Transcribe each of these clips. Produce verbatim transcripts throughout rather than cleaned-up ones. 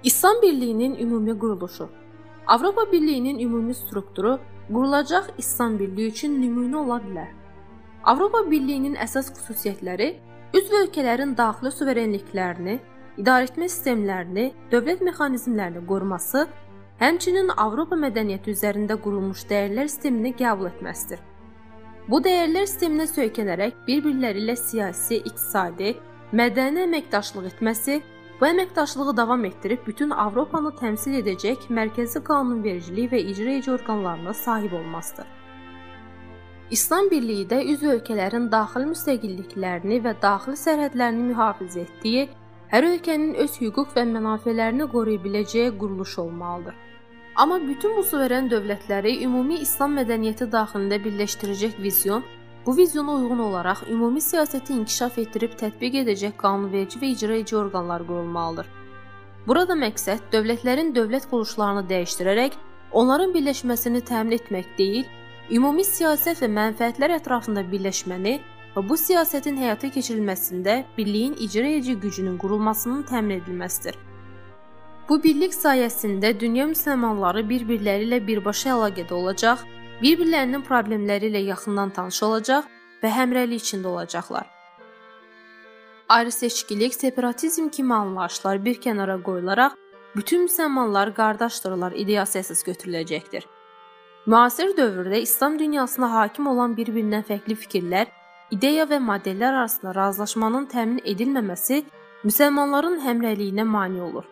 İslam Birliyinin ümumi quruluşu. Avropa Birliyinin ümumi strukturu qurulacaq İslam Birliyi üçün nümunə ola bilər. Avropa Birliyinin əsas xüsusiyyətləri üzv ölkələrin daxili suverenliklərini, idarəetmə sistemlərini, dövlət mexanizmlərini qoruması, həmçinin Avropa mədəniyyəti üzərində qurulmuş dəyərlər sistemini qəbul etməsidir. Bu dəyərlər sisteminə söykənərək bir-birləri ilə siyasi, iqtisadi, mədəni əməkdaşlıq etməsi, bu əməkdaşlığı davam etdirib bütün Avropanı təmsil edəcək mərkəzi qanunvericilik və icra edici orqanlarına sahib olmasıdır. İslam Birliyi də üzv ölkələrin daxili müstəqilliklərini və daxili sərhədlərini mühafizə etdiyi, hər ölkənin öz hüquq və mənafələrini qoruya biləcəyi quruluş olmalıdır. Amma bütün bu suveren dövlətləri ümumi İslam mədəniyyəti daxilində birləşdirəcək vizyon, bu vizyona uyğun olaraq ümumi siyasəti inkişaf etdirib tətbiq edəcək qanunverici və icra edici orqanlar qurulmalıdır. Burada məqsəd dövlətlərin dövlət quruluşlarını dəyişdirərək onların birləşməsini təmin etmək deyil, ümumi siyasət və mənfəətlər ətrafında birləşməni və bu siyasətin həyata keçirilməsində birliyin icra edici gücünün qurulmasının təmin edilməsidir. Bu birlik sayəsində dünya müsəlmanları bir-birləri ilə birbaşa əlaqədə olacaq, bir-birlərinin problemləri ilə yaxından tanış olacaq və həmrəylik içində olacaqlar. Ayrı-seçkilik, separatizm kimi anlayışlar bir kənara qoyularaq, bütün müsəlmanlar qardaşdırlar ideyası əsas götürüləcəkdir. Müasir dövrdə İslam dünyasına hakim olan bir-birindən fərqli fikirlər, ideya və modellər arasında razılaşmanın təmin edilməməsi müsəlmanların həmrəyliyinə mane olur.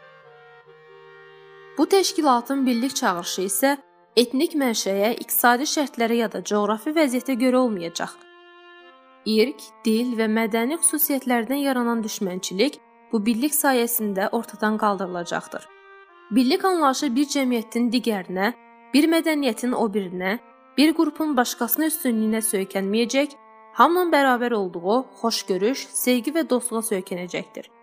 Bu təşkilatın birlik çağırışı isə etnik mənşəyə, iqtisadi şərtlərə ya da coğrafi vəziyyətə görə olmayacaq. İrq, dil və mədəni xüsusiyyətlərdən yaranan düşmənçilik bu birlik sayəsində ortadan qaldırılacaqdır. Birlik anlayışı bir cəmiyyətin digərinə, bir mədəniyyətin o birinə, bir qrupun başqasına üstünlüyünə söykənməyəcək, hamının bərabər olduğu xoşgörüş, sevgi və dostluğa söykənəcəkdir.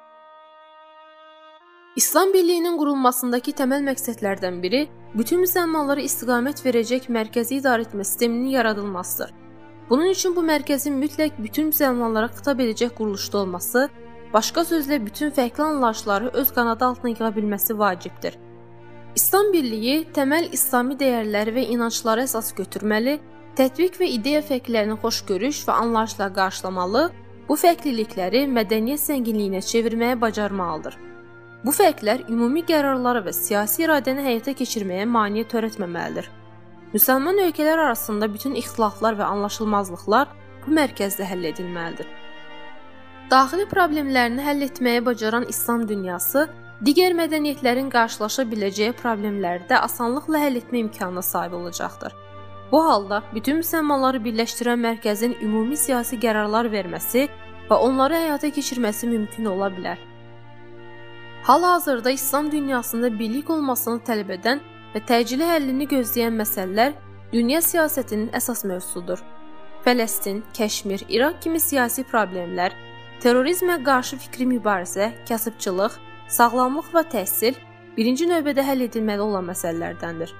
İslam Birliyinin qurulmasındakı təməl məqsədlərdən biri bütün müsəlmanlara istiqamət verəcək mərkəzi idarəetmə sisteminin yaradılmasıdır. Bunun üçün bu mərkəzin mütləq bütün müsəlmanlara xitab edəcək quruluşda olması, başqa sözlə bütün fərqli anlayışları öz qanadı altına yığa bilməsi vacibdir. İslam Birliyi təməl İslami dəyərləri və inancları əsas götürməli, tətbiq və ideya fərqlərini xoşgörüş və anlayışla qarşılamalı, bu fərqlilikləri mədəniyyət zənginliyinə çevirməyə bacarmalıdır. Bu fərqlər ümumi qərarları və siyasi iradəni həyata keçirməyə maneə törətməməlidir. Müsəlman ölkələr arasında bütün ixtilaflar və anlaşılmazlıqlar bu mərkəzdə həll edilməlidir. Daxili problemlərini həll etməyə bacaran İslam dünyası digər mədəniyyətlərin qarşılaşa biləcəyi problemləri də asanlıqla həll etmə imkanına sahib olacaqdır. Bu halda bütün müsəlmanları birləşdirən mərkəzin ümumi siyasi qərarlar verməsi və onları həyata keçirməsi mümkün ola bilər. Hal-hazırda İslam dünyasında birlik olmasını tələb edən və təcili həllini gözləyən məsələlər dünya siyasətinin əsas mövzusudur. Fələstin, Kəşmir, İraq kimi siyasi problemlər, terrorizmə qarşı fikri mübarizə, kasıbçılıq, sağlamlıq və təhsil birinci növbədə həll edilməli olan məsələlərdəndir.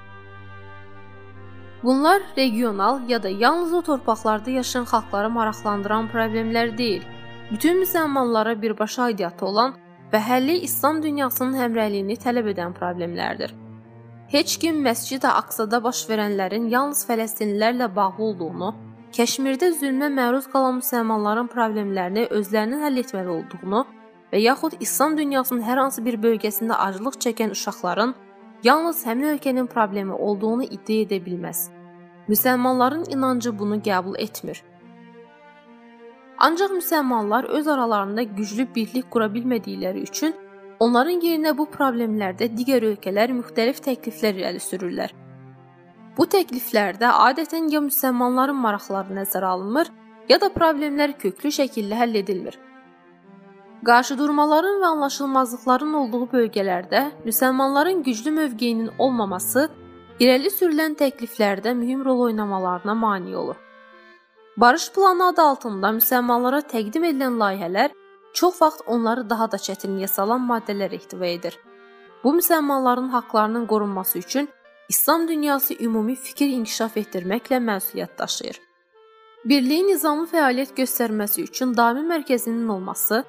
Bunlar regional ya da yalnız o torpaqlarda yaşayan xalqları maraqlandıran problemlər deyil, bütün müsəlmanlara birbaşa aidiyyatı olan və həlli İslam dünyasının həmrəyliyini tələb edən problemlərdir. Heç kim Məscid-i Aqsada baş verənlərin yalnız fələstinlilərlə bağlı olduğunu, Kəşmirdə zülmə məruz qalan müsəlmanların problemlərini özlərinin həll etməli olduğunu və yaxud İslam dünyasının hər hansı bir bölgəsində aclıq çəkən uşaqların yalnız həmin ölkənin problemi olduğunu iddia edə bilməz. Müsəlmanların inancı bunu qəbul etmir. Ancaq müsəlmanlar öz aralarında güclü birlik qura bilmədikləri üçün onların yerinə bu problemlərdə digər ölkələr müxtəlif təkliflər irəli sürürlər. Bu təkliflərdə adətən ya müsəlmanların maraqları nəzərə alınmır, ya da problemlər köklü şəkildə həll edilmir. Qarşıdurmaların və anlaşılmazlıqların olduğu bölgələrdə müsəlmanların güclü mövqeyinin olmaması irəli sürülən təkliflərdə mühüm rol oynamalarına mane olur. Barış planı adı altında müsəlmanlara təqdim edilən layihələr çox vaxt onları daha da çətinliyə salan maddələr ehtiva edir. Bu müsəlmanların haqlarının qorunması üçün İslam dünyası ümumi fikir inkişaf etdirməklə məsuliyyət daşıyır. Birliyin nizamlı fəaliyyət göstərməsi üçün daimi mərkəzinin olması,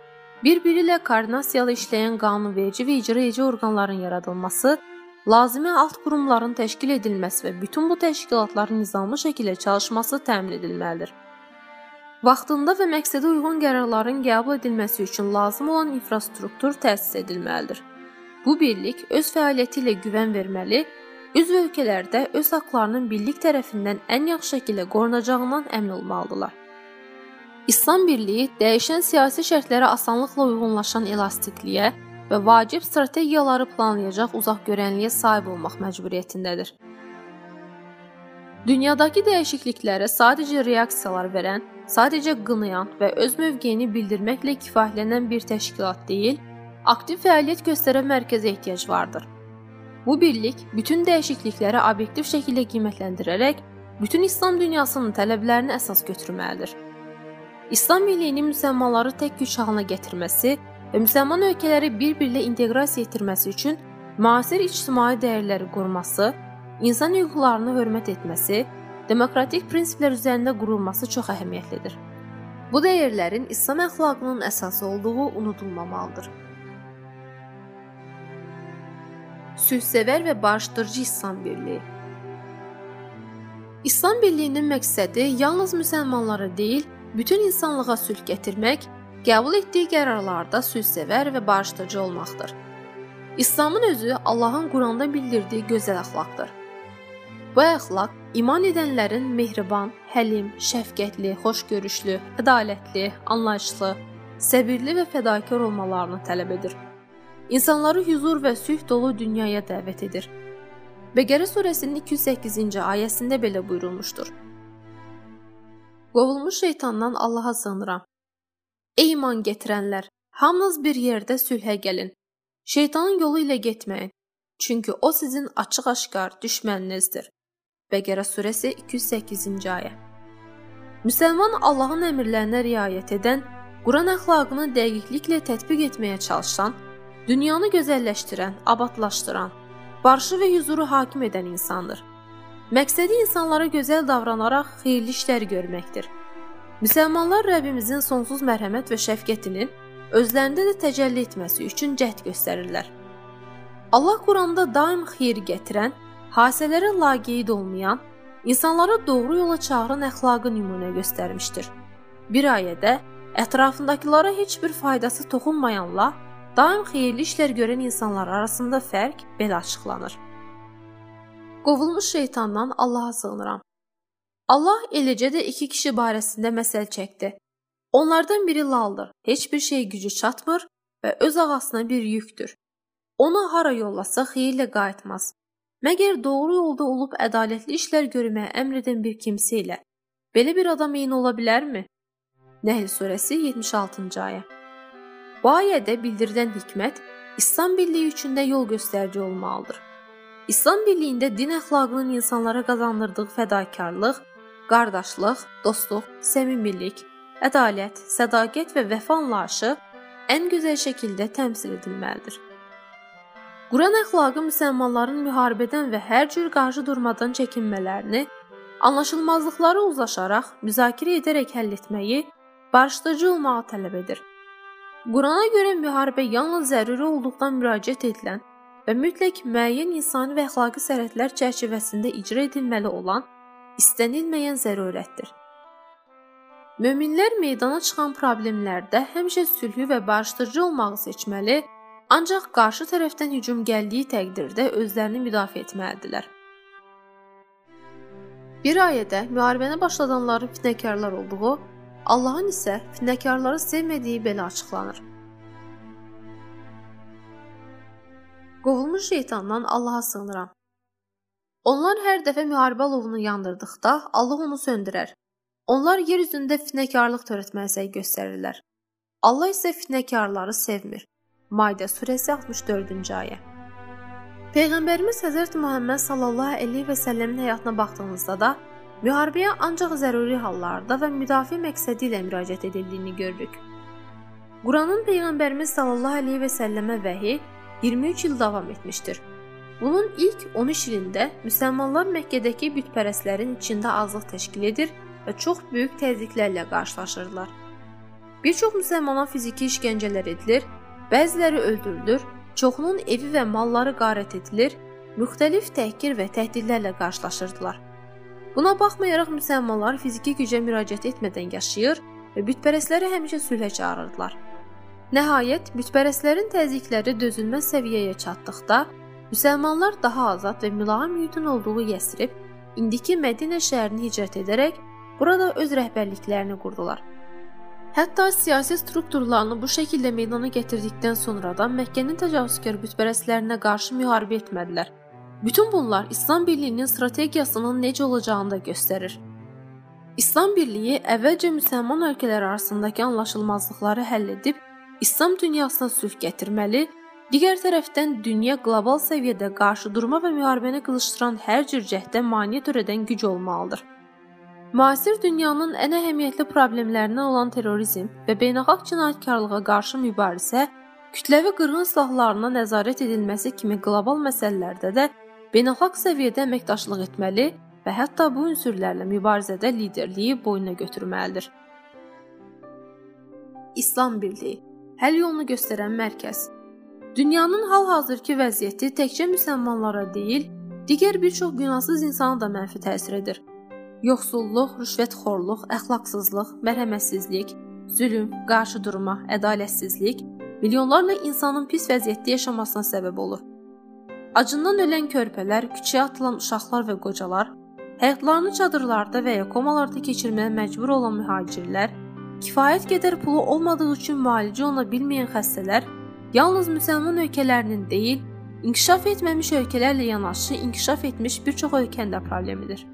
bir-biri ilə koordinasiyalı işləyən qanunverici və icra edici orqanların yaradılması, lazımi alt qurumların təşkil edilməsi və bütün bu təşkilatların nizamlı şəkildə çalışması təmin edilməlidir. Vaxtında və məqsədə uyğun qərarların qəbul edilməsi üçün lazım olan infrastruktur təsis edilməlidir. Bu birlik öz fəaliyyəti ilə güvən verməli, üzv ölkələrdə öz haqlarının birlik tərəfindən ən yaxşı şəkildə qorunacağından əmin olmalıdırlar. İslam Birliyi dəyişən siyasi şərtlərə asanlıqla uyğunlaşan elastikliyə və vacib strategiyaları planlayacaq uzaqgörənliyə sahib olmaq məcburiyyətindədir. Dünyadakı dəyişikliklərə sadəcə reaksiyalar verən, sadəcə qınayan və öz mövqeyini bildirməklə kifayətlənən bir təşkilat deyil, aktiv fəaliyyət göstərən mərkəzə ehtiyac vardır. Bu birlik bütün dəyişiklikləri obyektiv şəkildə qiymətləndirərək, bütün İslam dünyasının tələblərini əsas götürməlidir. İslam Birliyinin müsəlmanları tək güc halına gətirməsi və müsəlman ölkələri bir-birlə inteqrasiya etdirməsi üçün müasir ictimai dəyərləri qoruması, insan hüquqlarını hörmət etməsi, demokratik prinsiplər üzərində qurulması çox əhəmiyyətlidir. Bu dəyərlərin İslam əxlaqının əsası olduğu unudulmamalıdır. Sülhsevər və barışdırıcı İslam Birliyi. İslam Birliyinin məqsədi yalnız müsəlmanlara deyil, bütün insanlığa sülh gətirmək, qəbul etdiyi qərarlarda sülhsevər və barışdırıcı olmaqdır. İslamın özü Allahın Quranda bildirdiyi gözəl əxlaqdır. Bu əxlaq iman edənlərin mehriban, həlim, şəfqətli, xoşgörüşlü, ədalətli, anlayışlı, səbirli və fədakar olmalarını tələb edir. İnsanları huzur və sülh dolu dünyaya dəvət edir. Bəqərə surəsinin iki yüz səkkizinci ayəsində belə buyurulmuşdur. Qovulmuş şeytandan Allaha sığınıram. Ey iman gətirənlər, hamınız bir yerdə sülhə gəlin. Şeytanın yolu ilə getməyin, çünki o sizin açıq-aşkar düşməninizdir. Bəqərə surəsi iki yüz səkkizinci ayə. Müsəlman Allahın əmrlərinə riayət edən, Quran əxlaqını dəqiqliklə tətbiq etməyə çalışan, dünyanı gözəlləşdirən, abadlaşdıran, barışı və huzuru hakim edən insandır. Məqsədi insanlara gözəl davranaraq xeyirli işlər görməkdir. Müsəlmanlar Rəbbimizin sonsuz mərhəmət və şəfqətinin özlərində də təcəlli etməsi üçün cəhd göstərirlər. Allah Quranda daim xeyir gətirən, hadisələrə laqeyd olmayan, insanları doğru yola çağıran əxlaqı nümunə göstərmişdir. Bir ayədə ətrafındakılara heç bir faydası toxunmayanla daim xeyirli işlər görən insanlar arasında fərq belə açıqlanır. Qovulmuş şeytandan Allaha sığınıram. Allah eləcə də iki kişi barəsində məsəl çəkdi. Onlardan biri laldır, heç bir şey gücü çatmır və öz ağasına bir yükdür. Onu hara yollasa xeyirlə qayıtmaz. Məgər doğru yolda olub ədalətli işlər görməyə əmr edən bir kimsə ilə belə bir adam eyni ola bilərmi? Nəhl surəsi yetmiş altıncı ayə. Bu ayədə bildirilən hikmət İslam birliyi üçün də yol göstərici olmalıdır. İslam birliyində din əxlaqının insanlara qazandırdığı fədakarlıq, qardaşlıq, dostluq, səmimilik, ədalət, sədaqət və vəfa anlayışı ən gözəl şəkildə təmsil edilməlidir. Quran əxlaqı müsəlmanların müharibədən və hər cür qarşı durmadan çəkinmələrini, anlaşılmazlıqları uzlaşaraq, müzakirə edərək həll etməyi, barışdırıcı olmağı tələb edir. Qurana görə müharibə yalnız zəruri olduqdan müraciət edilən və mütləq müəyyən insani və əxlaqi sərhədlər çərçivəsində icra edilməli olan, istənilməyən zərurətdir. Möminlər meydana çıxan problemlərdə həmişə sülhü və barışdırıcı olmağı seçməli, ancaq qarşı tərəfdən hücum gəldiyi təqdirdə özlərini müdafiə etməlidirlər. Bir ayədə müharibəni başladanların fitnəkarlar olduğu, Allahın isə fitnəkarları sevmədiyi belə açıqlanır. Qovulmuş şeytandan Allaha sığınıram. Onlar hər dəfə müharibə alovunu yandırdıqda Allah onu söndürər. Onlar yer üzündə fitnəkarlıq törətməyə səy göstərirlər. Allah isə fitnəkarları sevmir. Maidə surəsi altmış dördüncü ayə. Peyğəmbərimiz Həzrət Muhammed sallallahu əleyhi və səlləmin həyatına baxdığınızda da müharibəyə ancaq zəruri hallarda və müdafiə məqsədi ilə müraciət edildiyini görürük. Quranın Peyğəmbərimiz sallallahu əleyhi və səlləmə vəhi iyirmi üç il davam etmişdir. Bunun ilk on üç ilində müsəlmanlar Məkkədəki bütpərəstlərin içində azlıq təşkil edir və çox böyük təzyiqlərlə qarşılaşırdılar. Bir çox müsəlmana fiziki işgəncələr edilir, bəziləri öldürülür, çoxunun evi və malları qarət edilir, müxtəlif təhqir və təhdidlərlə qarşılaşırdılar. Buna baxmayaraq müsəlmanlar fiziki gücə müraciət etmədən yaşayır və bütpərəstləri həmişə sülhə çağırırdılar. Nəhayət, bütpərəstlərin təzyiqləri dözülməz səviyyəyə çatdıqda, müsəlmanlar daha azad və mülahim mühitin olduğu Yəsrib, indiki Mədinə şəhərini hicrət edərək burada öz rəhbərliklərini qurdular. Hətta siyasi strukturlarını bu şəkildə meydana gətirdikdən sonradan Məkkənin təcavüzkar bütpərəstlərinə qarşı müharibə etmədilər. Bütün bunlar İslam birliyinin strategiyasının necə olacağını da göstərir. İslam birliyi əvvəlcə müsəlman ölkələr arasındakı anlaşılmazlıqları həll edib, İslam dünyasına sülh gətirməli, digər tərəfdən dünya qlobal səviyyədə qarşıdurma və müharibəni qızışdıran hər cür cəhdə maneə törədən güc olmalıdır. Müasir dünyanın ən əhəmiyyətli problemlərindən olan terrorizm və beynəlxalq cinayətkarlığa qarşı mübarizə, kütləvi qırğın silahlarına nəzarət edilməsi kimi qlobal məsələlərdə də beynəlxalq səviyyədə əməkdaşlıq etməli və hətta bu ünsürlərlə mübarizədə liderliyi boynuna götürməlidir. İslam birliyi, həll yolunu göstərən mərkəz. Dünyanın hal-hazırki vəziyyəti təkcə müsəlmanlara deyil, digər bir çox günahsız insana da mənfi təsir edir. Yoxsulluq, rüşvətxorluq, əxlaqsızlıq, mərhəmətsizlik, zülm, qarşıdurma, ədalətsizlik milyonlarla insanın pis vəziyyətdə yaşamasına səbəb olur. Acından ölən körpələr, küçəyə atılan uşaqlar və qocalar, həyatlarını çadırlarda və ya komalarda keçirməyə məcbur olan mühacirlər, kifayət qədər pulu olmadığı üçün müalicə oluna bilməyən xəstələr, yalnız müsəlman ölkələrinin deyil, inkişaf etməmiş ölkələrlə yanaşı inkişaf etmiş bir çox ölkənin də problemidir.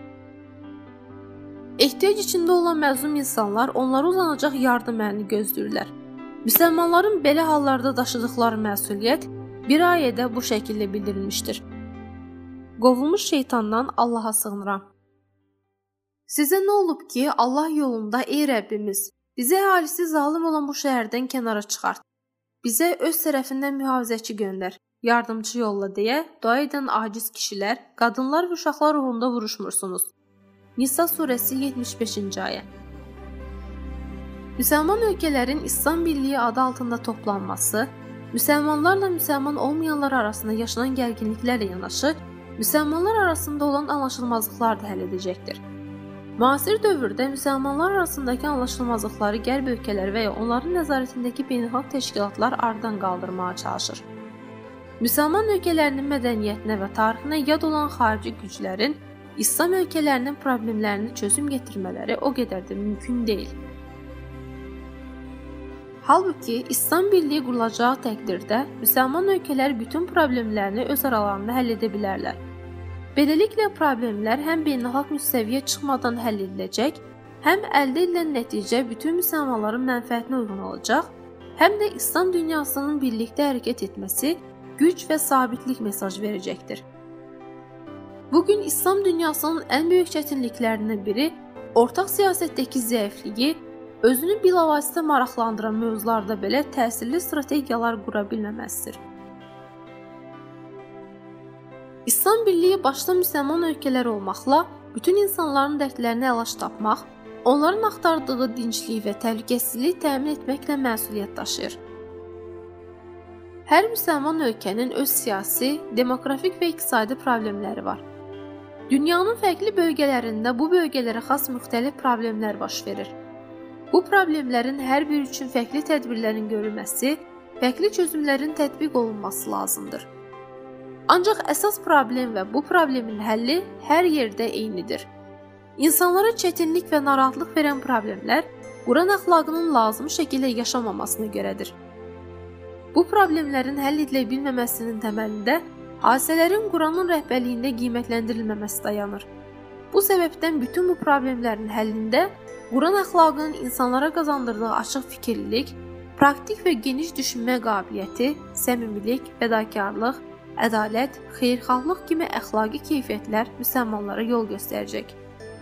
Ehtiyac içində olan məzlum insanlar onlara uzanacaq yardım əlini gözləyirlər. Müsəlmanların belə hallarda daşıdıqları məsuliyyət bir ayədə bu şəkildə bildirilmişdir. Qovulmuş şeytandan Allaha sığınıram. Sizə nə olub ki, Allah yolunda, ey Rəbbimiz, bizə əhalisi zalim olan bu şəhərdən kənara çıxart. Bizə öz tərəfindən mühafizəçi göndər, yardımçı yolla deyə dua edən aciz kişilər, qadınlar və uşaqlar uğrunda vuruşmursunuz. Nisa surəsi yetmiş beşinci ayə. Müsəlman ölkələrin İslam birliyi adı altında toplanması, müsəlmanlarla müsəlman olmayanlar arasında yaşanan gərginliklərlə yanaşı, müsəlmanlar arasında olan anlaşılmazlıqları da həll edəcəkdir. Müasir dövrdə müsəlmanlar arasındakı anlaşılmazlıqları qərb ölkələri və ya onların nəzarətindəki beynəlxalq təşkilatlar aradan qaldırmağa çalışır. Müsəlman ölkələrinin mədəniyyətinə və tarixinə yad olan xarici güclərin İslam ölkələrinin problemlərini çözüm gətirmələri o qədər də mümkün deyil. Halbuki İslam birliyi qurulacağı təqdirdə müsəlman ölkələr bütün problemlərini öz aralarında həll edə bilərlər. Beləliklə problemlər həm beynəlxalq müstəviyə çıxmadan həll ediləcək, həm əldə edilən nəticə bütün müsəlmanların mənfəətinə uyğun olacaq, həm də İslam dünyasının birlikdə hərəkət etməsi güc və sabitlik mesajı verəcəkdir. Bugün İslam dünyasının ən böyük çətinliklərindən biri ortaq siyasətdəki zəifliyi, özünü bilavasitə maraqlandıran mövzularda belə təsirli strategiyalar qura bilməməsidir. İslam birliyi başda müsəlman ölkələr olmaqla bütün insanların dərdlərinə əlac tapmaq, onların axtardığı dinclik və təhlükəsizlik təmin etməklə məsuliyyət daşıyır. Hər müsəlman ölkənin öz siyasi, demografik və iqtisadi problemləri var. Dünyanın fərqli bölgələrində bu bölgələrə xas müxtəlif problemlər baş verir. Bu problemlərin hər biri üçün fərqli tədbirlərin görülməsi, fərqli çözümlərin tətbiq olunması lazımdır. Ancaq əsas problem və bu problemin həlli hər yerdə eynidir. İnsanlara çətinlik və narahatlıq verən problemlər Quran əxlaqının lazım şəkildə yaşamamasına görədir. Bu problemlərin həll edilə bilməməsinin təməlində hadisələrin Quranın rəhbərliyində qiymətləndirilməməsi dayanır. Bu səbəbdən bütün bu problemlərin həllində Quran əxlaqının insanlara qazandırdığı açıq fikirlilik, praktik və geniş düşünmə qabiliyyəti, səmimilik, fədakarlıq, ədalət, xeyirxahlıq kimi əxlaqi keyfiyyətlər müsəlmanlara yol göstərəcək.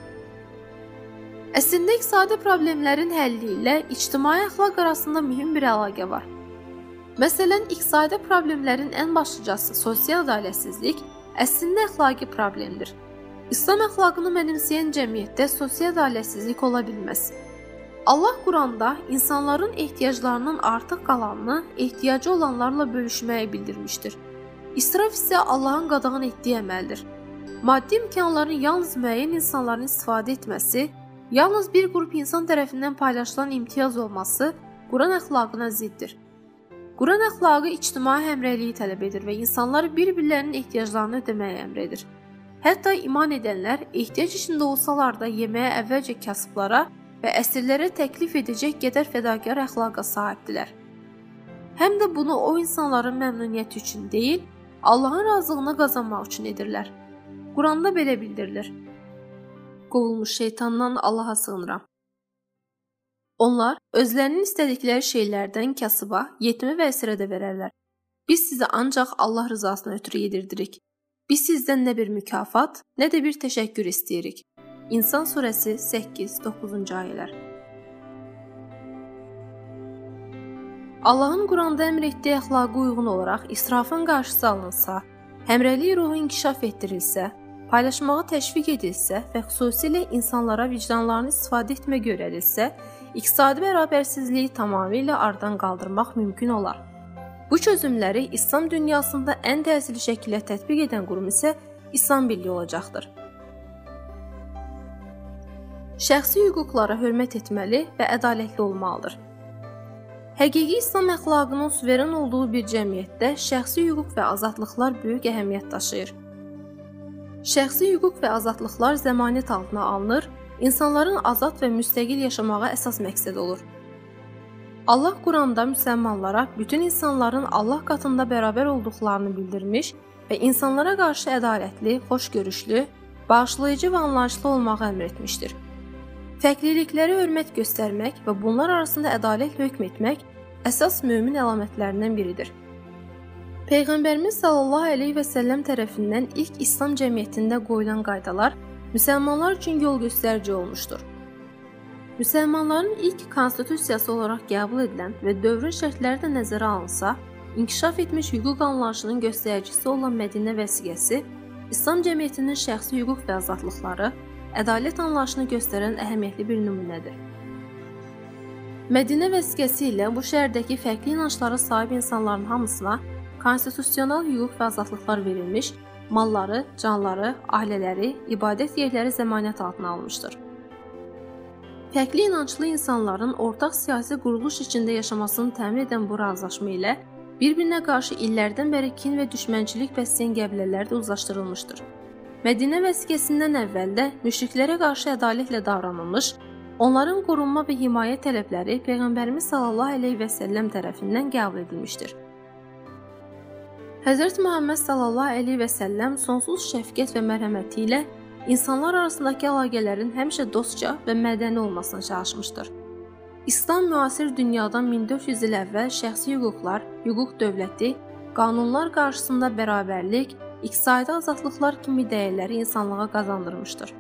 Əslində iqtisadi problemlərin həlli ilə ictimai əxlaq arasında mühüm bir əlaqə var. Məsələn, iqtisadi problemlərin ən başlıcası sosial ədalətsizlik əslində əxlaqi problemdir. İslam əxlaqını mənimsəyən cəmiyyətdə sosial ədalətsizlik ola bilməz. Allah Quranda insanların ehtiyaclarının artıq qalanını ehtiyacı olanlarla bölüşməyi bildirmişdir. İsraf isə Allahın qadağan etdiyi əməldir. Maddi imkanların yalnız müəyyən insanların istifadə etməsi, yalnız bir qrup insan tərəfindən paylaşılan imtiyaz olması Quran əxlaqına ziddir. Quran əxlaqı ictimai həmrəyliyi tələb edir və insanları bir-birlərinin ehtiyaclarını ödəməyə əmr edir. Hətta iman edənlər ehtiyac içində olsalar da yeməyə əvvəlcə kasıblara və əsirlərə təklif edəcək qədər fədakar əxlaqa sahibdilər. Həm də bunu o insanların məmnuniyyəti üçün deyil, Allahın razılığını qazanmaq üçün edirlər. Quranda belə bildirilir: Qovulmuş şeytandan Allaha sığınıram. Onlar özlərinin istədikləri şeylərdən kasıba, yetimə və əsirə də verərlər. Biz sizi ancaq Allah rızasına ötürü yedirdirik. Biz sizdən nə bir mükafat, nə də bir təşəkkür istəyirik. İnsan surəsi səkkiz doqquzuncu ayələr. Allahın Quranda əmr etdiyi əxlaqa uyğun olaraq israfın qarşısı alınsa, həmrəylik ruhu inkişaf etdirilsə, paylaşmağa təşviq edilsə və xüsusilə insanlara vicdanlarını istifadə etmək öyrədilsə, iqtisadi bərabərsizliyi tamamilə aradan qaldırmaq mümkün olar. Bu çözümləri İslam dünyasında ən təsirli şəkildə tətbiq edən qurum isə İslam Birliyi olacaqdır. Şəxsi hüquqlara hörmət etməli və ədalətli olmalıdır. Həqiqi İslam əxlaqının suveren olduğu bir cəmiyyətdə şəxsi hüquq və azadlıqlar böyük əhəmiyyət daşıyır. Şəxsi hüquq və azadlıqlar zəmanət altına alınır, insanların azad və müstəqil yaşamağa əsas məqsəd olur. Allah Quranda müsəlmanlara bütün insanların Allah qatında bərabər olduqlarını bildirmiş və insanlara qarşı ədalətli, xoşgörüşlü, bağışlayıcı və anlayışlı olmağı əmr etmişdir. Fərqliliklərə hörmət göstərmək və bunlar arasında ədalətlə hökm etmək əsas mömin əlamətlərindən biridir. Peyğəmbərimiz sallallahu əleyhi və səlləm tərəfindən ilk İslam cəmiyyətində qoyulan qaydalar müsəlmanlar üçün yol göstərici olmuşdur. Müsəlmanların ilk konstitusiyası olaraq qəbul edilən və dövrün şərtləri də nəzərə alınsa, inkişaf etmiş hüquq anlayışının göstəricisi olan Mədinə vəsiqəsi İslam cəmiyyətinin şəxsi hüquq və azadlıqları, ədalət anlayışını göstərən əhəmiyyətli bir nümunədir. Mədinə vəsiqəsi ilə bu şəhərdəki fərqli inanclara sahib insanların hamısına konstitusional hüquq və azadlıqlar verilmiş, malları, canları, ailələri, ibadət yerləri zəmanət altına almışdır. Fərqli inanclı insanların ortaq siyasi quruluş içində yaşamasını təmin edən bu razılaşma ilə bir-birinə qarşı illərdən bəri kin və düşmənçilik bəsləyən qəbilələr də uzlaşdırılmışdır. Mədinə vəsiqəsindən əvvəldə müşriklərə qarşı ədalətlə davranılmış, onların qorunma və himayə tələbləri Peyğəmbərimiz sallallahu əleyhi və səlləm tərəfindən qəbul edilmişdir. Həzrət Muhammed sallallahu əleyhi və səlləm sonsuz şəfqət və mərhəməti ilə insanlar arasındakı əlaqələrin həmişə dostca və mədəni olmasına çalışmışdır. İslam müasir dünyadan min dörd yüz il əvvəl şəxsi hüquqlar, hüquq dövləti, qanunlar qarşısında bərabərlik, iqtisadi azadlıqlar kimi dəyərləri insanlığa qazandırmışdır.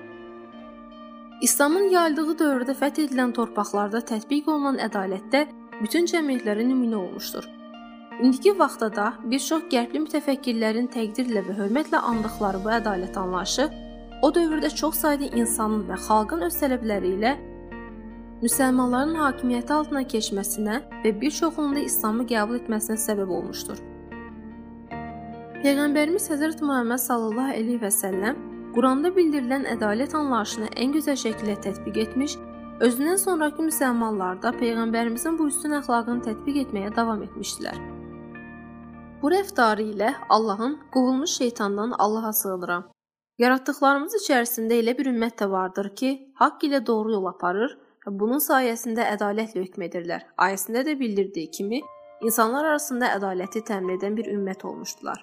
İslamın yayıldığı dövrdə fəth edilən torpaqlarda tətbiq olunan ədalətdə bütün cəmiyyətlərə nümunə olmuşdur. İndiki vaxtda da bir çox qərbli mütəfəkkirlərin təqdirlə və hörmətlə andıqları bu ədalət anlayışı o dövrdə çox sayda insanın və xalqın öz tələbləri ilə müsəlmanların hakimiyyəti altına keçməsinə və bir çoxunun da İslamı qəbul etməsinə səbəb olmuşdur. Peyğəmbərimiz Həzrət Muhammed sallallahu əleyhi və səlləm Quranda bildirilən ədalət anlayışını ən gözəl şəkildə tətbiq etmiş, özündən sonrakı müsəlmanlar da Peyğəmbərimizin bu üstün əxlaqını tətbiq etməyə davam etmişdilər. Bu rəftarı ilə Allahın qovulmuş şeytandan Allaha sığınıram. Yaratdıqlarımız içərisində elə bir ümmət də vardır ki, haqq ilə doğru yol aparır və bunun sayəsində ədalətlə hökm edirlər. Ayəsində də bildirdiyi kimi, insanlar arasında ədaləti təmin edən bir ümmət olmuşdular.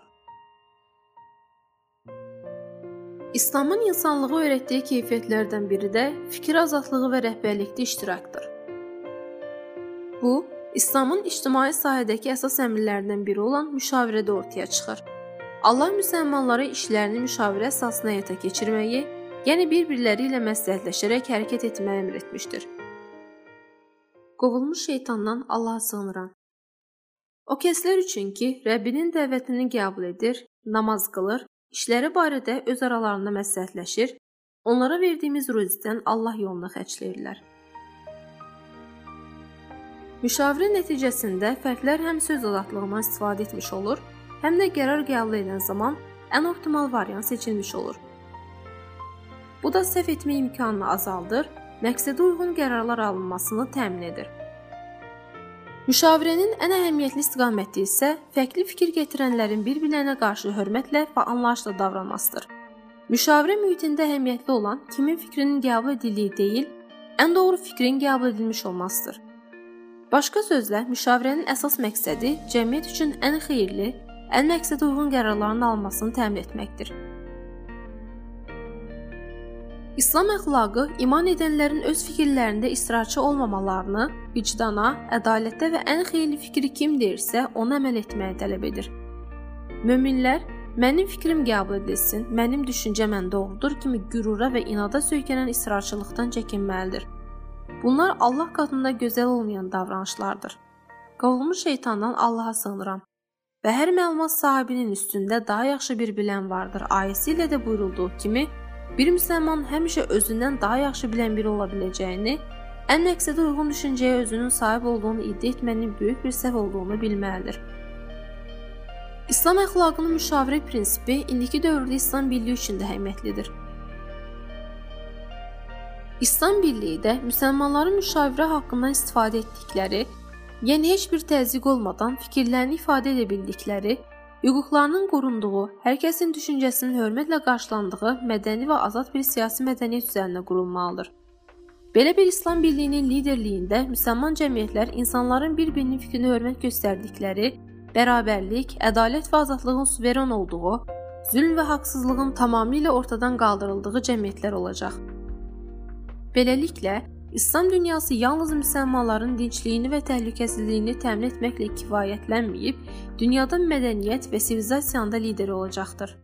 İslamın insanlığa öyrətdiyi keyfiyyətlərdən biri də fikir azadlığı və rəhbərlikdə iştirakdır. Bu, İslamın ictimai sahədəki əsas əmrlərindən biri olan müşavirədə ortaya çıxır. Allah müsəlmanlara işlərini müşavirə əsasına həyata keçirməyi, yəni bir-birləri ilə məsləhətləşərək hərəkət etməyi əmr etmişdir. Qovulmuş şeytandan Allaha sığınıram. O kəslər üçün ki, Rəbbinin dəvətini qəbul edir, namaz qılır, İşləri barədə öz aralarında məsləhətləşir, onlara verdiyimiz ruzidən Allah yolunda xərcləyirlər. Müşavirə nəticəsində fərdlər həm söz azadlığından istifadə etmiş olur, həm də qərar qəbul edən zaman ən optimal variant seçilmiş olur. Bu da səhv etmə imkanını azaldır, məqsədə uyğun qərarlar alınmasını təmin edir. Müşavirənin ən əhəmiyyətli istiqaməti isə fərqli fikir gətirənlərin bir-birlərinə qarşı hörmətlə və anlayışla davranmasıdır. Müşavirə mühitində əhəmiyyətli olan kimin fikrinin qəbul edildiyi deyil, ən doğru fikrin qəbul edilmiş olmasıdır. Başqa sözlə, müşavirənin əsas məqsədi cəmiyyət üçün ən xeyirli, ən məqsədə uyğun qərarların alınmasını təmin etməkdir. İslam əxlaqı iman edənlərin öz fikirlərində israrçı olmamalarını, vicdana, ədalətə və ən xeyirli fikri kim deyirsə, ona əməl etməyi tələb edir. Möminlər, mənim fikrim qəbul edilsin, mənim düşüncəm ən doğrudur kimi qürura və inada söykənən israrçılıqdan çəkinməlidir. Bunlar Allah qatında gözəl olmayan davranışlardır. Qovulmuş şeytandan Allaha sığınıram və hər məlumat sahibinin üstündə daha yaxşı bir bilən vardır ayəsi ilə də buyurulduğu kimi, bir müsəlman həmişə özündən daha yaxşı bilən biri ola biləcəyini, ən məqsədə uyğun düşüncəyə özünün sahib olduğunu iddia etmənin böyük bir səhv olduğunu bilməlidir. İslam əxlaqının müşavirə prinsipi indiki dövrdə İslam birliyi üçün də əhəmiyyətlidir. İslam birliyi də müsəlmanların müşavirə haqqından istifadə etdikləri, yəni heç bir təzyiq olmadan fikirlərini ifadə edə bildikləri, hüquqlarının qorunduğu, hər kəsin düşüncəsinin hörmətlə qarşılandığı mədəni və azad bir siyasi mədəniyyət üzərində qurulmalıdır. Belə bir İslam birliyinin liderliyində müsəlman cəmiyyətlər insanların bir-birinin fikrinə hörmət göstərdikləri, bərabərlik, ədalət və azadlığın suveren olduğu, zülm və haqsızlığın tamamilə ortadan qaldırıldığı cəmiyyətlər olacaq. Beləliklə, İslam dünyası yalnız müsəlmanların dinçliyini və təhlükəsizliyini təmin etməklə kifayətlənməyib, dünyada mədəniyyət və sivilizasiyanda lider olacaqdır.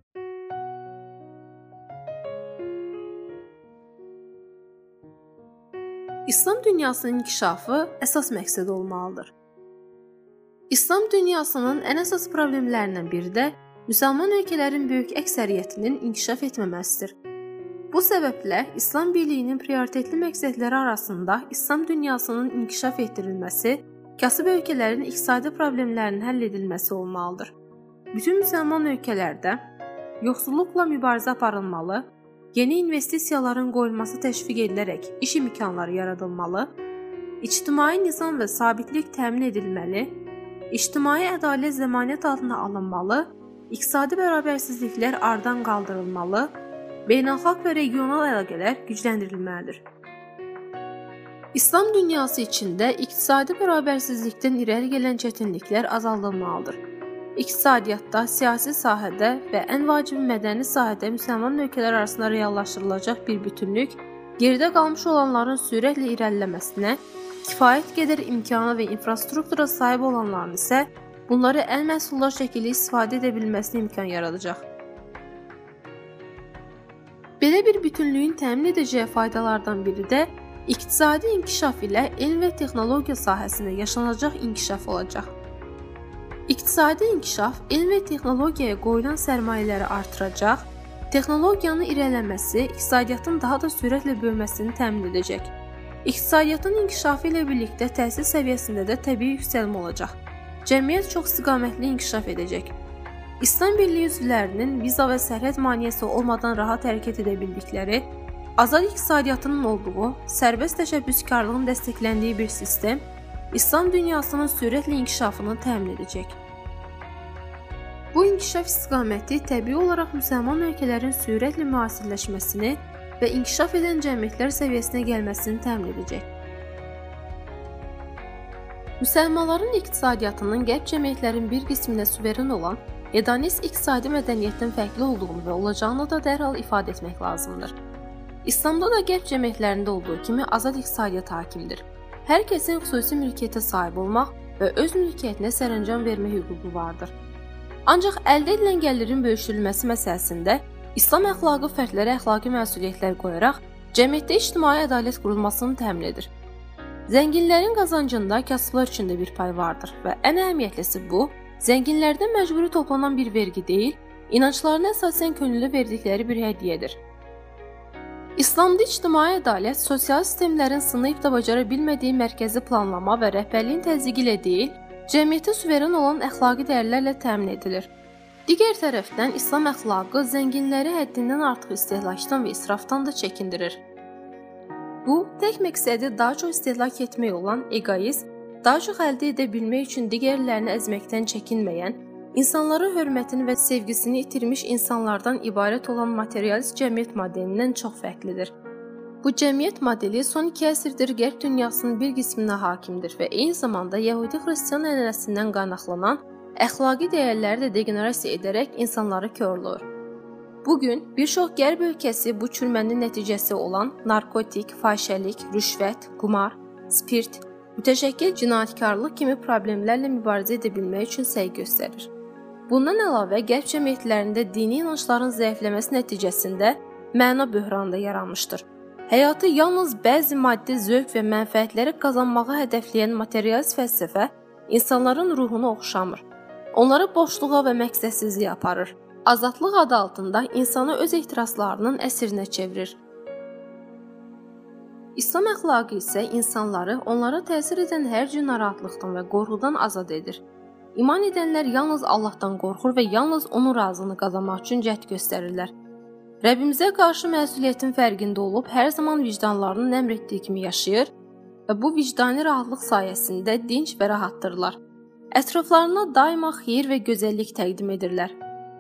İslam dünyasının inkişafı əsas məqsəd olmalıdır. İslam dünyasının ən əsas problemlərindən biri də müsəlman ölkələrin böyük əksəriyyətinin inkişaf etməməsidir. Bu səbəblə İslam birliyinin prioritetli məqsədləri arasında İslam dünyasının inkişaf etdirilməsi, kasıb ölkələrin iqtisadi problemlərinin həll edilməsi olmalıdır. Bütün müsəlman ölkələrdə yoxsulluqla mübarizə aparılmalı, yeni investisiyaların qoyulması təşviq edilərək iş imkanları yaradılmalı, ictimai nizam və sabitlik təmin edilməli, ictimai ədalət zəmanət altına alınmalı, iqtisadi bərabərsizliklər aradan qaldırılmalı, beynəlxalq və regional əlaqələr gücləndirilməlidir. İslam dünyası içində iqtisadi bərabərsizlikdən irəli gələn çətinliklər azaldılmalıdır. İqtisadiyyatda, siyasi sahədə və ən vacibi mədəni sahədə müsəlman ölkələr arasında reallaşdırılacaq bir bütünlük, geridə qalmış olanların sürətlə irəliləməsinə, kifayət qədər imkana və infrastruktura sahib olanların isə bunları ən məhsuldar şəkildə istifadə edə bilməsinə imkan yaradacaq. Belə bir bütünlüyün təmin edəcəyi faydalardan biri də iqtisadi inkişaf ilə elm və texnologiya sahəsində yaşanacaq inkişaf olacaq. İqtisadi inkişaf elm və texnologiyaya qoyulan sərmayələri artıracaq, texnologiyanın irəliləməsi iqtisadiyyatın daha da sürətlə böyüməsini təmin edəcək. İqtisadiyyatın inkişafı ilə birlikdə təhsil səviyyəsində də təbii yüksəlmə olacaq. Cəmiyyət çox istiqamətli inkişaf edəcək. İslam birliyi üzvlərinin viza və sərhəd maneəsi olmadan rahat hərəkət edə bildikləri, azad iqtisadiyyatının olduğu, sərbəst təşəbbüskarlığın dəstəkləndiyi bir sistem İslam dünyasının sürətlə inkişafını təmin edəcək. Bu inkişaf istiqaməti təbii olaraq müsəlman ölkələrin sürətlə müasirləşməsini və inkişaf edən cəmiyyətlər səviyyəsinə gəlməsini təmin edəcək. Müsəlmanların iqtisadiyyatının qərb cəmiyyətlərin bir qisminə suveren olan hedonist iqtisadi mədəniyyətdən fərqli olduğunu və olacağını da dərhal ifadə etmək lazımdır. İslamda da qərb cəmiyyətlərində olduğu kimi azad iqtisadiyyat hakimdir. Hər kəsin xüsusi mülkiyyətə sahib olmaq və öz mülkiyyətinə sərəncam vermə hüququ vardır. Ancaq əldə edilən gəlirin bölüşdürülməsi məsələsində İslam əxlaqı fərdlərə əxlaqi məsuliyyətlər qoyaraq cəmiyyətdə ictimai ədalət qurulmasını təmin edir. Zənginlərin qazancında kasıblar üçün də bir pay vardır və ən əhəmiyyətlisi bu, zənginlərdən məcburi toplanan bir vergi deyil, inanclarına əsasən könüllü verdikləri bir hədiyyədir. İslamda ictimai ədalət sosial sistemlərin sınayıb da bacara bilmədiyi mərkəzi planlama və rəhbərliyin təzyiq etdiyi, cəmiyyətə suveren olan əxlaqi dəyərlərlə təmin edilir. Digər tərəfdən İslam əxlaqı zənginləri həddindən artıq istehlakdan və israfdan da çəkindirir. Bu, tək məqsədi daha çox istehlak etmək olan egoist, daha çox əldə edə bilmək üçün digərlərini əzməkdən çəkinməyən, insanlara hörmətini və sevgisini itirmiş insanlardan ibarət olan materialist cəmiyyət modelindən çox fərqlidir. Bu cəmiyyət modeli son iki əsrdir Qərb dünyasının bir qisminə hakimdir və eyni zamanda Yəhudi-Xristian ənənəsindən qaynaqlanan əxlaqi dəyərləri də degenerasiya edərək insanları korlayır. Bugün bir çox Qərb ölkəsi bu çürümənin nəticəsi olan narkotik, fahişəlik, rüşvət, qumar, spirt, mütəşəkkil cinayətkarlıq kimi problemlərlə mübarizə edə bilmək üçün səy göstərir. Bundan əlavə, Qərb cəmiyyətlərində dini inancların zəifləməsi nəticəsində məna böhranı da yaranmışdır. Həyatı yalnız bəzi maddi zövq və mənfəətləri qazanmağı hədəfləyən materialist fəlsəfə insanların ruhunu oxşamır. Onları boşluğa və məqsədsizliyə aparır. Azadlıq adı altında insanı öz ehtiraslarının əsirinə çevirir. İslam əxlaqı isə insanları onlara təsir edən hər cür narahatlıqdan və qorxudan azad edir. İman edənlər yalnız Allahdan qorxur və yalnız onun razılığını qazanmaq üçün cəhd göstərirlər. Rəbbimizə qarşı məsuliyyətin fərqində olub hər zaman vicdanlarının əmr etdiyi kimi yaşayır və bu vicdani rahatlıq sayəsində dinc və rahatdırlar. Ətraflarına daima xeyir və gözəllik təqdim edirlər.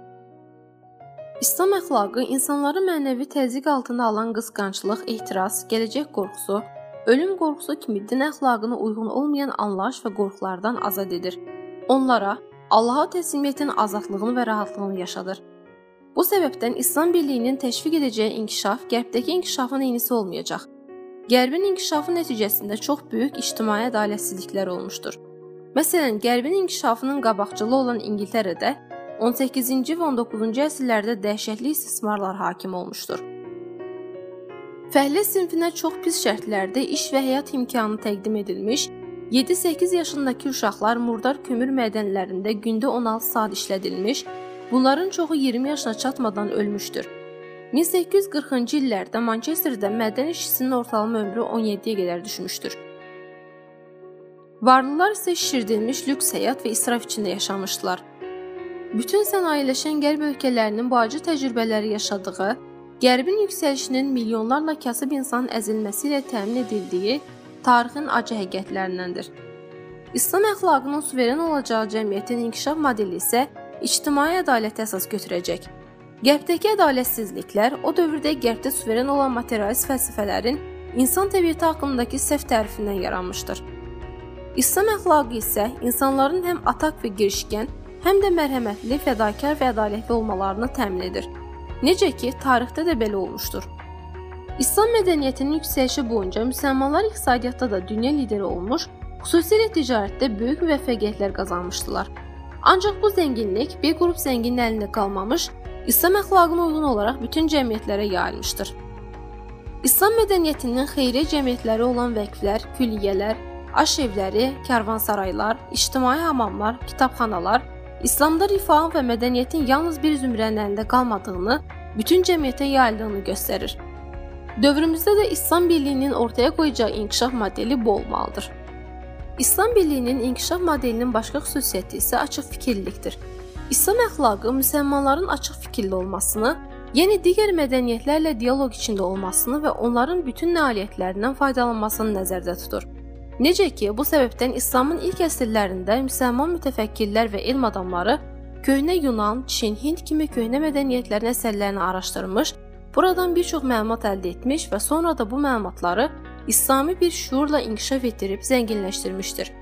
İslam əxlaqı insanları mənəvi təzyiq altına alan qısqanclıq, ehtiras, gələcək qorxusu, ölüm qorxusu kimi din əxlaqına uyğun olmayan anlayış və qorxulardan azad edir. Onlara Allaha təslimiyyətin azadlığını və rahatlığını yaşadır. Bu səbəbdən İslam birliyinin təşviq edəcəyi inkişaf Qərbdəki inkişafın eynisi olmayacaq. Qərbin inkişafı nəticəsində çox böyük ictimai ədalətsizliklər olmuşdur. Məsələn, Qərbin inkişafının qabaqcılı olan İngiltərədə on səkkizinci və on doqquzuncu əsrlərdə dəhşətli istismarlar hakim olmuşdur. Fəhlə sinfinə çox pis şərtlərdə iş və həyat imkanı təqdim edilmiş, yeddi səkkiz yaşındakı uşaqlar murdar kömür mədənlərində gündə on altı saat işlədilmiş, bunların çoxu iyirmi yaşına çatmadan ölmüşdür. min səkkiz yüz qırxıncı illərdə Manchesterdə mədən işçisinin ortalama ömrü on yeddiyə qədər düşmüşdür. Varlılar isə şişirdilmiş lüks həyat və israf içində yaşamışdılar. Bütün sənayeləşən Qərb ölkələrinin bu acı təcrübələri yaşadığı, Qərbin yüksəlişinin milyonlarla kasıb insanın əzilməsi ilə təmin edildiyi tarixin acı həqiqətlərindəndir. İslam əxlaqının suveren olacağı cəmiyyətin inkişaf modeli isə ictimai ədalətə əsas götürəcək. Qərbdəki ədalətsizliklər o dövrdə Qərbdə suveren olan materialist fəlsəfələrin insan təbiəti haqqındakı səhv tərifindən yaranmışdır. İslam əxlaqı isə insanların həm ataq və girişkən, həm də mərhəmətli, fədakar və ədalətli olmalarını təmin edir. Necə ki, tarixdə də belə olmuşdur. İslam mədəniyyətinin yüksəlişi boyunca müsəlmanlar iqtisadiyyatda da dünya lideri olmuş, xüsusilə ticarətdə böyük müvəffəqiyyətlər qazanmışdılar. Ancaq bu zənginlik bir qrup zənginin əlində qalmamış, İslam əxlaqına uyğun olaraq bütün cəmiyyətlərə yayılmışdır. İslam mədəniyyətinin xeyriyyə cəmiyyətləri olan vəqflər, külliyyələr, aş evləri, karvansaraylar, ictimai hamamlar, kitabxanalar, İslamda rifahın və mədəniyyətin yalnız bir zümrənin əlində qalmadığını, bütün cəmiyyətə yayıldığını göstərir. Dövrümüzdə də İslam birliyinin ortaya qoyacağı inkişaf modeli bu olmalıdır. İslam birliyinin inkişaf modelinin başqa xüsusiyyəti isə açıq fikirlilikdir. İslam əxlaqı müsəlmanların açıq fikirli olmasını, yəni digər mədəniyyətlərlə dialoq içində olmasını və onların bütün nailiyyətlərindən faydalanmasını nəzərdə tutur. Necə ki, bu səbəbdən İslamın ilk əsrlərində müsəlman mütəfəkkirlər və elm adamları köhnə Yunan, Çin, Hind kimi köhnə mədəniyyətlərin əsərlərini araşdırmış, buradan bir çox məlumat əldə etmiş və sonra da bu məlumatları İslami bir şuurla inkişaf etdirib zənginləşdirmişdir.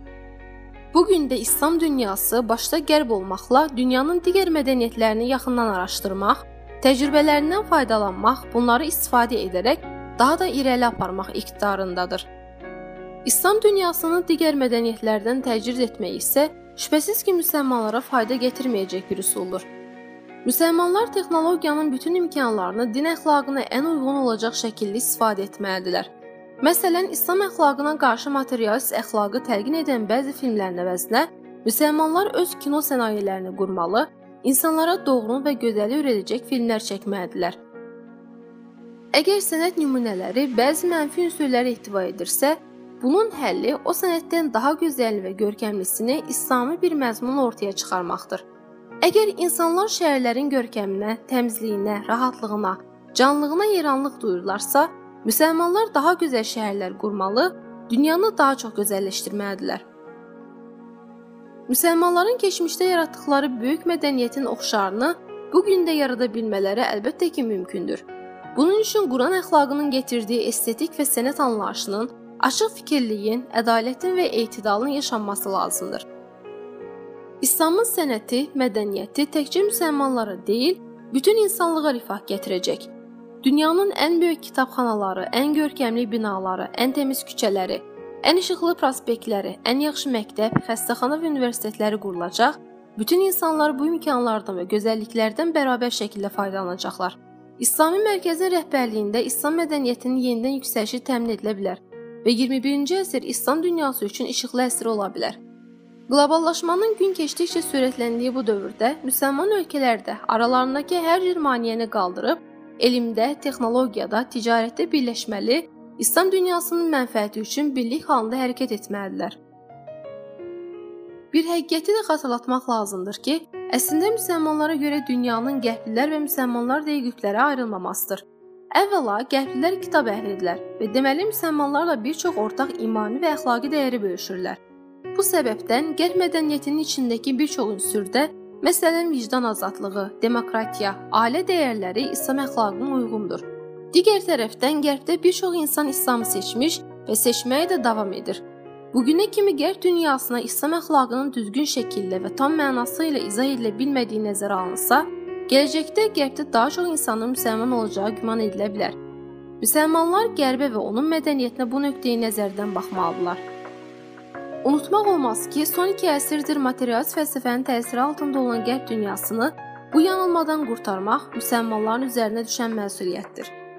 Bugün də İslam dünyası başda Qərb olmaqla dünyanın digər mədəniyyətlərini yaxından araşdırmaq, təcrübələrindən faydalanmaq, bunları istifadə edərək daha da irəli aparmaq iqtidarındadır. İslam dünyasını digər mədəniyyətlərdən təcrid etmək isə şübhəsiz ki, müsəlmanlara fayda gətirməyəcək bir üsuldur. Müsəlmanlar texnologiyanın bütün imkanlarını din əxlaqına ən uyğun olacaq şəkildə istifadə etməlidirlər. Məsələn, İslam əxlaqına qarşı materialist əxlaqı təlqin edən bəzi filmlərin əvəzinə müsəlmanlar öz kino sənayelerini qurmalı, insanlara doğrunu və gözəli öyrədəcək filmlər çəkməlidirlər. Əgər sənət nümunələri bəzi mənfi ünsürləri ehtiva edirsə, bunun həlli o sənətdən daha gözəl və görkəmlisini İslami bir məzmun ortaya çıxarmaqdır. Əgər insanlar şəhərlərin görkəminə, təmizliyinə, rahatlığına, canlılığına heyranlıq duyurlarsa, müsəlmanlar daha gözəl şəhərlər qurmalı, dünyanı daha çox gözəlləşdirməlidirlər. Müsəlmanların keçmişdə yaratdıqları böyük mədəniyyətin oxşarını bu gün də yarada bilmələri əlbəttə ki, mümkündür. Bunun üçün Quran əxlaqının gətirdiyi estetik və sənət anlayışının, açıq fikirliyin, ədalətin və etidalın yaşanması lazımdır. İslamın sənəti, mədəniyyəti təkcə müsəlmanlara deyil, bütün insanlığa rifah gətirəcək. Dünyanın ən böyük kitabxanaları, ən görkəmli binaları, ən təmiz küçələri, ən işıqlı prospektləri, ən yaxşı məktəb, xəstəxana və universitetləri qurulacaq, bütün insanlar bu imkanlardan və gözəlliklərdən bərabər şəkildə faydalanacaqlar. İslami mərkəzin rəhbərliyində İslam mədəniyyətinin yenidən yüksəlişi təmin edilə bilər və iyirmi birinci əsr İslam dünyası üçün işıqlı əsr ola bilər. Qloballaşmanın gün keçdikcə sürətləndiyi bu dövrdə müsəlman ölkələrdə aralarındakı hər cür maneəni qaldırıb, elmdə, texnologiyada, ticarətdə birləşməli, İslam dünyasının mənfəəti üçün birlik halında hərəkət etməlidirlər. Bir həqiqəti də xatırlatmaq lazımdır ki, əslində müsəlmanlara görə dünyanın qərblilər və müsəlmanlar deyə qütblərə ayrılmamasıdır. Əvvəla, qərblilər kitab əhlidirlər və deməli müsəlmanlarla bir çox ortaq imani və əxlaqi dəyəri bölüşürlər. Bu səbəbdən qərb mədəniyyətinin içindəki bir çox ünsürdə, məsələn vicdan azadlığı, demokratiya, ailə dəyərləri İslam əxlaqına uyğundur. Digər tərəfdən qərbdə bir çox insan İslamı seçmiş və seçməyə də davam edir. Bugünə kimi qərb dünyasına İslam əxlaqının düzgün şəkildə və tam mənası ilə izah edilə bilmədiyi nəzərə alınsa, gələcəkdə qərbdə daha çox insanın müsəlman olacağı güman edilə bilər. Müsəlmanlar qərbə və onun mədəniyyətinə bu nöqteyi nəzərdən baxmalıdırlar. Unutmaq olmaz ki, son iki əsrdir materialist fəlsəfənin təsiri altında olan qərb dünyasını bu yanılmadan qurtarmaq müsəlmanların üzərinə düşən məsuliyyətdir.